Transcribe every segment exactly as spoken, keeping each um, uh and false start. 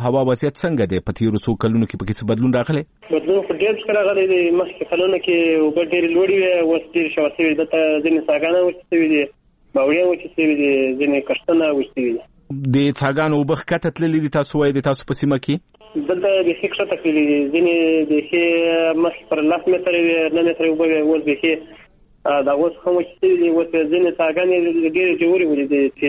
هوا وضعیت څنګه دی؟ په تیرو څو کلونو کې پکې څه بدلون راغلی؟ بدلون خو ډېر څه راغلی دی. مخکې کلونو کې اوبه ډېرې لوړې وې، اوس ډېرې شور شوي دي. دلته ځینې څاګانې وچې شوي دي، باوړیان وچې شوي دي، ځینې کښتونه وچې شوي دي. د څاګانو اوبه ښکته تللي دي تاسو وایئ د تاسو په سیمه کې؟ دلته بیخي ښکته تللي دي، ځینې بیخي مخکې پر لس متره وې، نه متره اوبه وې، اوس بیخي دا اوس هم وچې شوي دي. اوس ځینې څاګانې ډېرې ژورې ولیدې چې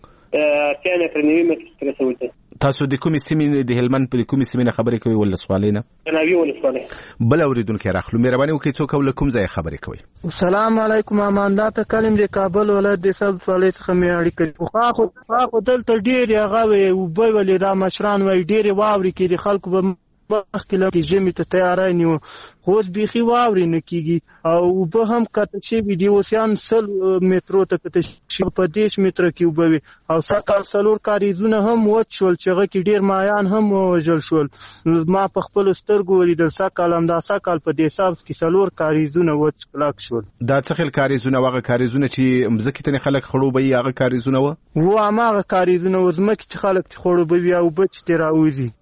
اتیا متره نوي متره ته رسولي دي. تاسو د کومې سیمې د هلمند په کومې سیمې نه خبرې کوئ؟ ولسوالۍ نه؟ ناوې ولسوالۍ. بل اورېدونکی راخلو، مهرباني وکړئ څوک او له کوم ځایه خبرې کوئ؟ السلام علیکم. امان الله تکلم د کابل ولایت د سب ولسوالۍ څخه مې اړیکه. خو خو خو دلته ډېرې هغه وې اوبه ولې دا مشران وایي ډېرې واورې کې د خلکو به مخکې لکه ژمي ته تیاری نیو، خو اوس بیخي واورې نه کېږي او اوبه هم کته شوي دي. اوسیان سل مترو ته کته شوي، په دېرش متره کې اوبه وي او سږکال څلور کاریزونه هم وچ شول چې هغه کې ډېر مایان هم ووژل شول. ما په خپلو سترګو ولیدل سږکال همدا سږکال په دې حساب کې څلور کاریزونه وچ کلک شول. دا څه خل کاریزونه؟ هغه کاریزونه چې مځکې ته خلک خړوبوي هغه کاریزونه وو؟ و هماغه کاریزونه وو، ځمکې چې خلک خړوبوي او اوبه چې ترې راوځي.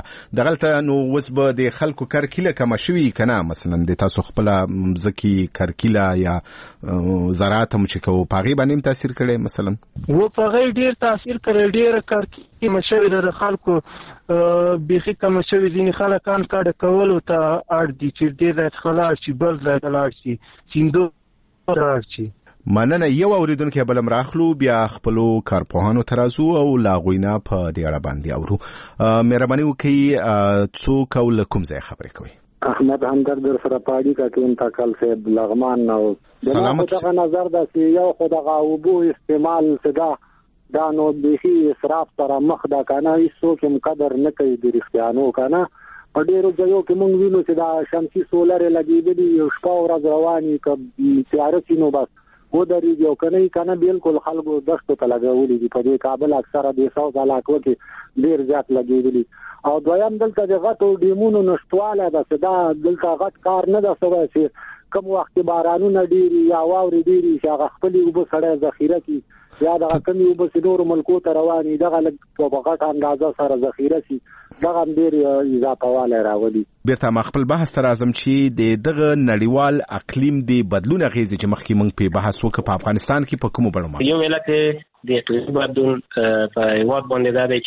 دغلته نو اوس به د خلکو کرکیله کمه شوي که نه؟ مثلا د تاسو خپله مځکې کرکیله یا زراعت هم چې کوو په هغې باندې هم تاثیر کړی مثلا؟ و په هغې ډېر تاثیر کړی، ډېره کرکیله کمه شوې ده د خلکو، بیخي کمه شوې. ځینې خلک ان کډه کولو ته اړ دي چې دې ځای څخه لاړ شي بل ځای ته لاړ شي، سیندو ته لاړ شي. مننه. یو اوریدونکی بلم راخلو، بیا خپلو کارپوهانو ته راځو او له هغوی نه په دې اړه باندې اورو. مهرباني وکړئ څوک او له کوم ځای خبرې کوئ؟ احمد همدرد در سره په اړیکه کې انتقال صاحب لغمان. او سلامت. دغه نظر ده چې یو خو دغه اوبو استعمال څه دا نو بیخي اسراف سره مخ ده که نه، هېڅوک هم قدر نه کوي د رښتیانو که نه. په ډېرو ځایو کې موږ وینو چې دا شمسي سولرې لګېدلي، یو شپه ورځ رواني، که تیاره شي نو بس ودرېږي او که نه یې که نه بلکل خلکو دښتو ته لګولي دي. په دې کابل اکثره د ساوث علاقو کې ډېر زیات لګېدلي. او دویم دلته د غټو ډیمونو نشتوالی ده چې دا دلته غټ کار نه ده سوی چې کوم وخت کې بارانونه ډېري یا واورې ډېري چې هغه خپلې اوبه سړی ذخیره کړي، یا دغه کمې اوبه چې نورو ملکو ته روانې دغه لږ په غټه اندازه سره ذخیره شي، دغه هم ډېر اضافه والی راولي. بیرته ما خپل بحث ته راځم چې د دغه نړیوال اقلیم د بدلون اغېزې چې مخکې موږ پې بحث وکړو په افغانستان کې په کومو بڼو باندې؟ یو علت د اقلیمي بدلون په هېواد باندې دا دی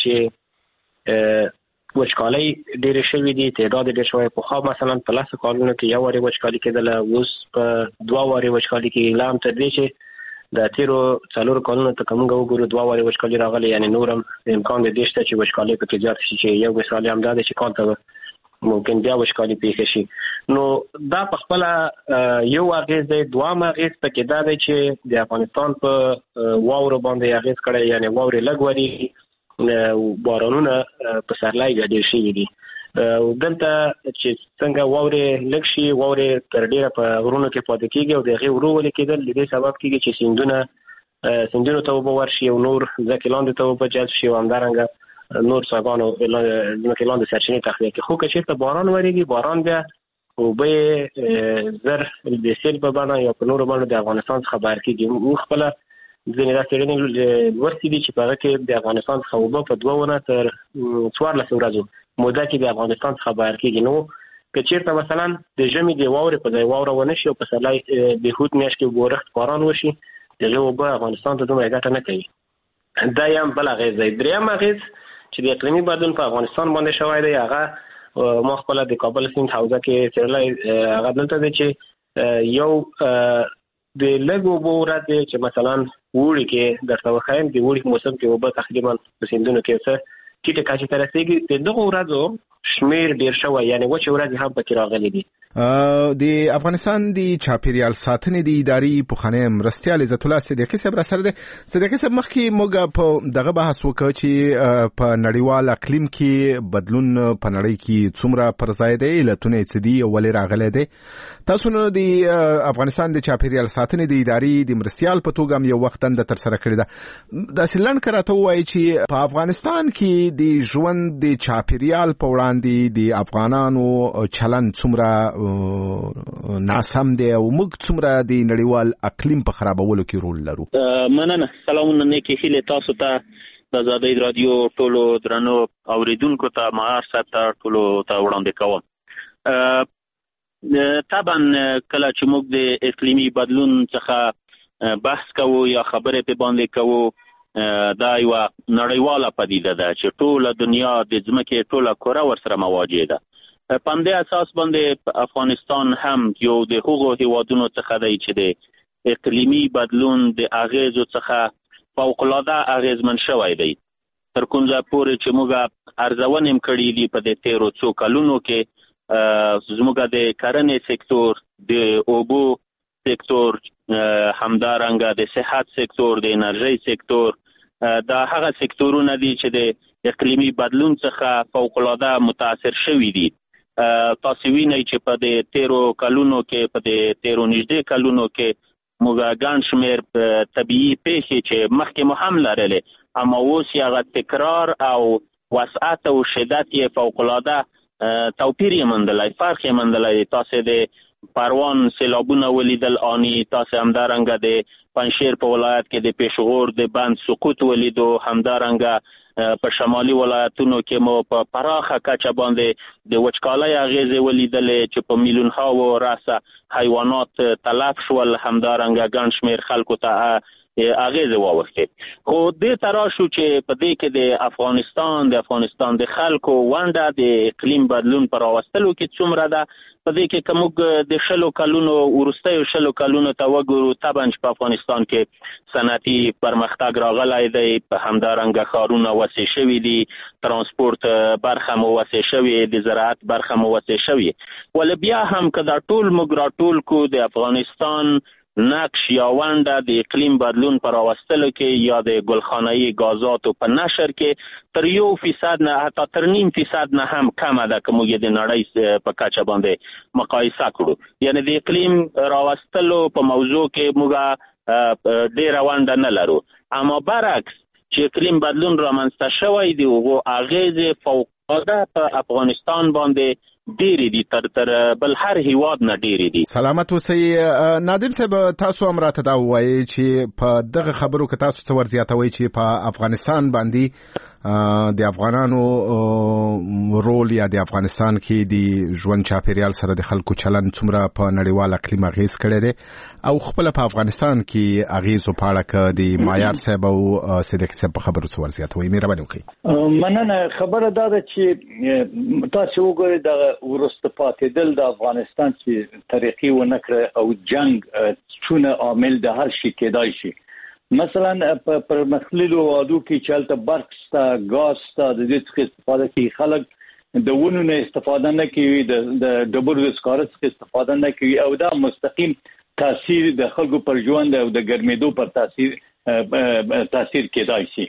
چې وچکالۍ ډېرې شوي دي، تعداد ډېر شوی. پخوا مثلا په لسو کالونو کې یو وارې وچکالي کېدله، اوس په دوه وارې وچکالي کېږي. لا هم تر دې چې د تیرو څلورو کلونو ته که موږ وګورو دوه وارې وچکالي راغلې، یعنې نور هم امکان د دې شته چې وچکالۍ پکې زیاته شي. چې یو مثال هم دا دی چې کال ته ممکن بیا وچکالي پېښه شي. نو دا په خپله یو اغېز دی. دوام اغېز پکې دا دی چې د افغانستان په واورو باندې اغېز کړی، یعنې واورې لږ ورېږي، بارانونه په سرلای بیا ډېر شوي دي. دلته چې څنګه واورې لږ شي، واورې تر ډېره په غرونو کې پاتې کېږي او د هغې ورو ولې کېدل د دې سبب کېږي چې سیندونه سیندونو ته اوبه ورشي او نور ځمکې لاندې ته اوبه جذب شي او همدارنګه نور څاګانو ځمکې لاندې سرچینې تخلیه کړي. خو که چېرته باران ورېږي، باران بیا اوبه یې زر د سیل په بڼه یا په نورو بڼو د افغانستان څخه بهر کېږي. موږ خپله ځینې دا څېړنې لوستې دي چې په هغه کې د افغانستان څخه اوبه په دوه ونه تر څوارلس ورځو موده کې د افغانستان څخه بهر کېږي. نو که چېرته مثلا د ژمي د واورې په ځای واوره ونه شي او په سرلای بهود میاشت کې ورښت باران وشي، د هغې اوبه افغانستان ته دومره ګټه نه کوي. دا یې هم بل اغېز دی. درېیم اغېز چې د اقلیمي بدلون په افغانستان باندې شوی دی، هغه ما خپله د کابل سیند حوزه کې څېړلی، هغه دلته دی چې یو د لږ اوبو ورځې چې مثلا اوړي کې درته وښایم، د اوړي په موسم کې اوبه تقریبا په سیندونو کې څه ټیټه کچې ته رسېږي. د دغو ورځو شمېر ډېر شوی، یعنې وچې ورځې هم پکې راغلي دي. د افغانستان د چاپیریال ساتنې د ادارې پخوانی مرستیال عزت الله صدیقي صاحب را سره دی. صدیقي صاحب، مخکې موږ په دغه بحث وکړو چې په نړیوال اقلیم کې بدلون په نړۍ کې څومره پر ځای دی، علتونه یې څه دي او ولې راغلی دی. تاسو نو د افغانستان د چاپیریال ساتنې د ادارې د مرستیال په توګه هم یو وخت دنده ترسره کړې ده. داسې لنډ که راته ووایي چې په افغانستان کې د ژوند د چاپیریال په وړاندې د افغانانو چلند څومره ناسم دی او موږ څومره د نړیوال اقلیم په خرابولو کې رول لرو؟ مننه. سلامونه، نیکې هیلې تاسو ته د آزادۍ رادیو ټولو درنو اوریدونکو ته معیار صاحب ته ټولو ته وړاندې کوم. طبعا کله چې موږ د اقلیمي بدلون څخه بحث کوو یا خبرې په باندې کوو، دا یوه نړیواله پدیده ده چې ټوله دنیا د ځمکې ټوله کره ورسره مواجه ده. په همدې اساس باندې افغانستان هم یو د هغو هیوادونو څخه دی چې د اقلیمي بدلون د اغیزو څخه فوق‌العاده اغیزمن شوی دی. تر کوم ځای پورې چې موږ ارزونې هم کړي دي په دې تیرو څو کلونو کې زموږ د کرنې سکتور، د اوبو سکتور، همدارنګه د صحت سکتور، د انرژۍ سکتور، دا هغه سکتورونه دي چې د اقلیمي بدلون څخه فوق‌العاده متاثر شوي دي. تاسو وینئ چې په د تیرو کلونو کې په د تیرو نږدې کلونو کې موږ ګڼ شمېر طبیعي پیښې چې مخکې مو هم لرلې، اما اوس یې هغه تکرار او وسعت او شدت یې فوق‌العاده توپیر یې موندلی، فرق یې موندلی. تاسو د پروان سیلابونه ولیدل آني، تاسو همدارنګه د پنجشیر په ولایت کې د پیشغور د بند سقوط ولیدو، همدارنګه په شمالي ولایتونو کې مو په پراخه کچه باندې د وچکالۍ اغیزې ولیدلې چې په میلیونها ورسه حیوانات تلف شول، همدارنګه ګڼ شمېر خلکو ته اغیزې واوښتې. خو دې ته راشو چې په دې کې د افغانستان د افغانستان د خلکو ونډه د اقلیم بدلون په راوستلو کې څومره ده. په دې کې که موږ د شلو کلونو وروستیو شلو کلونو ته وګورو، طبعا چې په افغانستان کې صنعتي پرمختګ راغلی دی، په همدارنګه ښارونه وسع شوي دي، ترانسپورت برخه مو وسع شوې، د زراعت برخه مو وسع شوې. ولې بیا هم که دا ټول موږ راټول کو، د افغانستان نقش یا ونډه د اقلیم بدلون پر راوستلو کې یا د ګلخانه‌ای غازاتو په نشر کې تر یو فیصد نه حتی تر نیم فیصد نه هم کمه ده که موږ د نړۍ په کچه باندې مقایسه کړو. یعنی د اقلیم راوستلو په موضوع کې موږ ډېره ونډه نه لرو، اما برعکس چې اقلیم بدلون رامنځته شوی دی هغو اغیزې فوق‌العاده په افغانستان باندې ډېری دي، تر تر بل هر هیواد نه ډېری دي. سلامت اوسئ. نادم صاحب، تاسو هم راته دا ووایئ چې په دغه خبرو کې تاسو څه ور زیاتوئ چې په افغانستان باندې د افغانانو رول یا د افغانستان کې د ژوند چاپیریال سره د خلکو چلند څومره په نړیوال اقلیم اغیز کړی دی، او خپل په افغانستان کې اغیزو په اړه که د معیار صاحب او صدیقي صاحب په خبرو څه ور زیاتوئ. مهرباني وکړئ. مننه. خبره دا ده چې تاسو وګورئ د وروسته پاتېدل د افغانستان چې ترقي ونه کړه او جنگ څونه عامل د هر شي کېدای شي. مثلا په پرمختللو هېوادو کې چې هلته برق شته، ګاز شته، د دې څخه استفاده کوي، خلک د ونو نه استفاده نه کوي، د ډبرو د سکاره څخه استفاده نه کوي، او دا مستقیم تاثیر د خلکو پر ژوند او د ګرمېدو پر تاثیر تاثیر کېدای شي.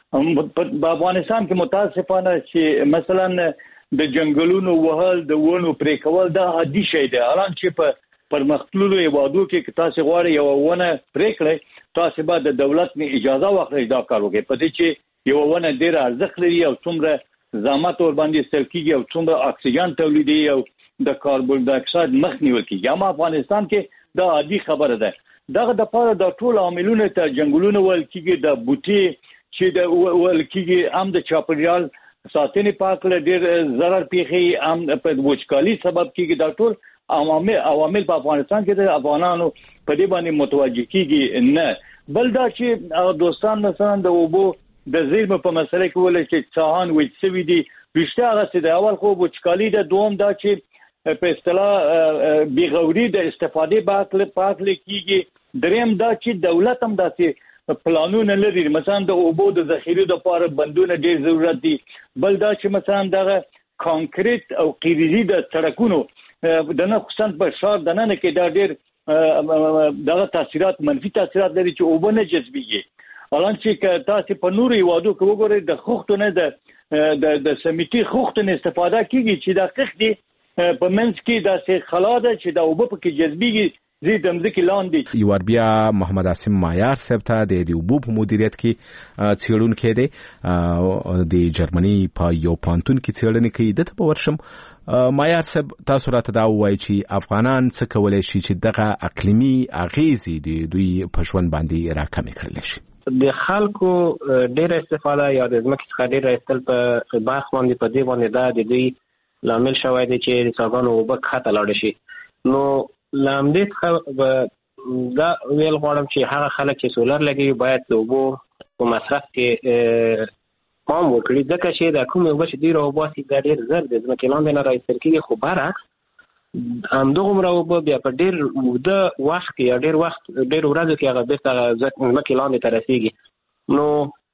په افغانستان کې متاسفانه چې مثلا د جنگلونو وهل، د ونو پرې کول دا عادي شی دی. الان چې په پرمختللو هېوادو کې که تاسو غواړئ یوه ونه پرې کړئ، تاسو باید د دولت نه اجازه واخلئ دا کار وکړئ، په دې چې یوه ونه ډېره ارزښت لري او څومره زحمت ورباندې ایستل کېږي او څومره اکسیجن تولیدوي او د کاربن ډای اکساید مخ نیول کېږي. اما افغانستان کې دا عادي خبره ده. دغه دپاره دا ټول عاملونه ته جنګلونه ویل کېږي، د بوټي چې د ویل کېږي، هم د چاپېریال ساتنې په هکله ډېر ضرر پېښوي، هم په وچکالي سبب کېږي. دا ټول عوامل عوامل په افغانستان کې د افغانانو په دې باندې متوجه کېږي نه. بل دا چې دوستان مثلا د اوبو د زیرمو په مسله کې ویل چې څاهان وچ شوي دي، رښتیا هغسې د اول خو وچکالي ده، دوم دا چې په اصطلاح بېغوري د استفادې په هکله کېږي، دریم دا چې دولت هم داسې پلانونه لري، مثلا د اوبو د ذخیرې لپاره بندونه ډېر ضرورت دي. بل دا چې مثلا دغه کانکریټ او قیریزي د سړکونو د نه خصوصا په ښار دننه کې دا ډېر دغه تاثیرات منفي تاثیرات لري چې اوبه نه جذبېږي. الان چې تاسو په نورو هېوادو کې وګورئ د خښتو نه د د سمیټي خښتو نه استفاده کېږي چې دا خښت دی په منځ کې داسې خلا ده چې دا اوبه پکې جذبېږي زی د مځکې لاندې. یو بیا محمد عاصم معیار صاحب ته د اوبو په مدیریت کې څېړونکی دی، د جرمني په یو پوهنتون کې څېړنې کوي. دته به ورشم. معیار صاحب، تاسو راته دا ووایئ چې افغانان څه کولی شي چې دغه اقلیمي اغیزې د دوی په ژوند باندې راکمې کړلی شي؟ د خلکو ډېره استفاده یا د ځمکې څخه ډېره ایستل په برخ باندې په دې باندې دا د دوی لامل شوی دی چې د څاګانو اوبه کښته لاړې شي. نو له همدې څخه دا ویل غواړم چې هغه خلک چې سولر لګوي باید د اوبو په مصرف کې پام وکړي، ځکه چې د کومې اوبه چې دوی راوباسي دا ډېر زر د ځمکې لاندې نه راایستل کېږي، خو برعکس همدغومره اوبه بیا په ډېر اوږده وخت کې یا ډېر وخت ډېر ورځو کې هغه بېرته ځمکې لاندې ته رسېږي. نو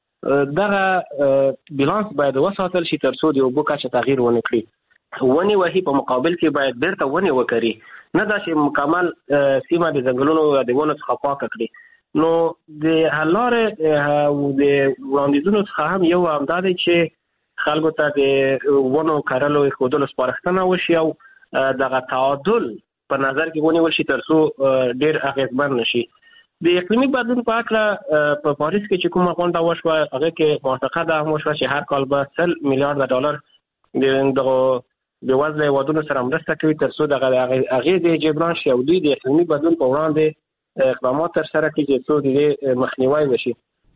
دغه بیلانس باید وساتل شي تر څو د اوبو کچه تغییر ونه کړي. ونې وهي په مقابل کې باید بېرته ونې وکري، نه دا چې مکمل سیمه د ځنګلونو یا د ونو څخه پاکه کړي. نو د حل لارې او د وړاندیزونو څخه هم یو همدا دی چې خلکو ته د ونو کرلو ایښودلو سپارښتنه وشي او دغه تعادل په نظر کې ونیول شي تر څو ډېر اغېزمن نشي. د اقلیمي بدلون په هکله په پاریس کې چې کومه غونډه وشوه هغې کې موافقه دا هم وشوه چې هر کال به سل میلیارده ډالر د دغو بېوزله هېوادونو سره مرسته کوي تر څو دغه اغېزې جبران شي او دوی د اقلیمي بدلون په وړاندې اقدامات ترسره کړي چې څو د دې مخنیوی وشي.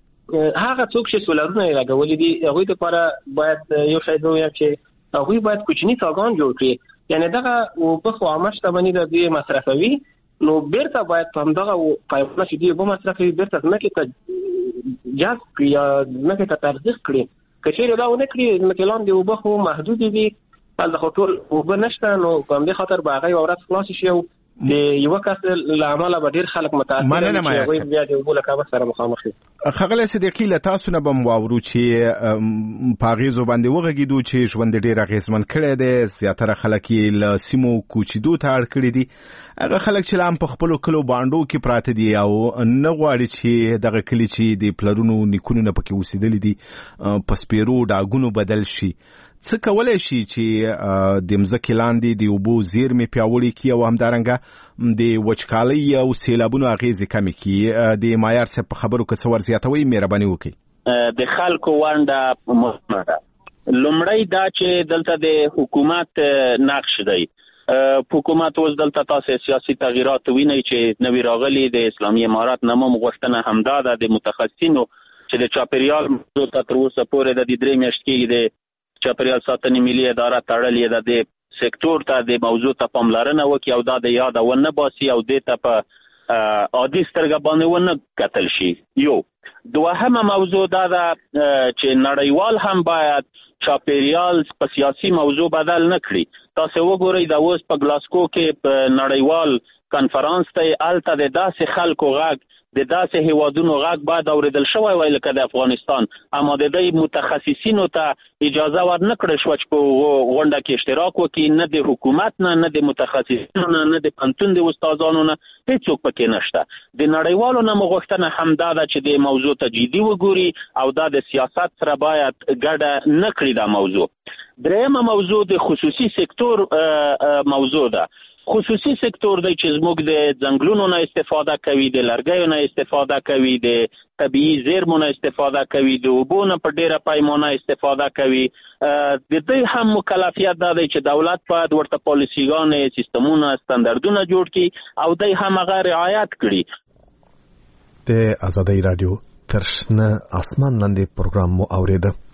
هغه څوک چې سولرونه یې لګولي دي هغوی دپاره باید یو شی زه ووایم چې هغوی باید کوچني څاګان جوړ کړي، یعنې دغه اوبه خو عامه شتمني ده دوی مصرفوي، نو بیرته باید په همدغه پایپونه چې دوی اوبه مصرفوي بیرته ځمکې ته جذب کړي یا ځمکې ته ترزیق کړي. که چېرې دا ونه کړي ځمکې لاندې اوبه خو محدودې دي، هلته خو ټول اوبه نشته، نو په همدې خاطر به هغه یوه ورځ خلاصې شي او د یوه کس له امله به ډېر خلک متاثره دي چې هغوی بیا د اوبو له کمښت سره مخامخ دي. ښاغلی صدیقي له تاسو نه به م واورو چې په اغېزو باندې وغږېدو چې ژوند یې ډېر اغېزمن کړی دی، زیاتره خلک یې له سیمو کوچېدو ته اړ کړي دي. هغه خلک چې لا هم په خپلو کلو بانډو کې پراته دي او نه غواړي چې دغه کلي چې د پلرونو نیکونو نه پکې اوسېدلي دي په سپېرو ډاګونو بدل شي، څه کولی شي چې د مځکې لاندې د اوبو زیرمې پیاوړې کړي او همدارنګه د وچکالۍ او سیلابونو اغېزې کمې کړي؟ د مایار صاحب په خبرو که څه ور زیاتوئ مهرباني وکړئ. د خلکو ونډه مهمه ده. لومړی دا چې دلته د حکومت نقش دی. حکومت اوس دلته تاسو سیاسي تغییرات وینئ چې نوي راغلي د اسلامي امارات نه هم غوښتنه همدا ده د متخصصینو چې د چاپیریال موضوع ته تر اوسه پورې د دې درې میاشتې کې د چاپیریال ساتنې ملي اداره تړلې ده د سکتور ته د موضوع ته پاملرنه وکړي او دا د یاده ونه باسي او دې ته په عادي سترګه باندې ونه کتل شي. یو دوهمه موضوع دا ده چې نړیوال هم باید چاپیریال په سیاسي موضوع بدل نه کړي. تاسو وګورئ دا اوس په ګلاسکو کې په نړیوال کنفرانس ته هلته د داسې خلکو غږ د داسې هیوادونو غږ باید اورېدل شوی وای لکه د افغانستان، اما د دې متخصصینو ته اجازه ورنه کړل شوه چې په غونډه کې اشتراک وکړي. نه د حکومت نه، نه د متخصصینو نه، نه د پوهنتون د استادانو نه، هېڅوک پکې نشته. د نړیوالو نه مو غوښتنه همدا ده چې د موضوع ته جدي وګوري او دا د سیاست سره باید ګډه نه کړي دا موضوع. درېیمه موضوع د خصوصي سکتور موضوع ده. خصوصي سکتور دی چې زموږ د ځنګلونو نه استفاده کوي، د لرګیو نه استفاده کوي، د طبیعي زیرمو نه استفاده کوي، د اوبو نه په ډېره پیمانه استفاده کوي. د دوی هم مکلفیت دا دی چې دولت باید ورته پالیسیګانې، سیستمونه، ستاندردونه جوړ کړي او دوی هم هغه رعایت کړي. د ازادۍ راډیو تر شنه اسمان لاندې پروګرام مو اورېده.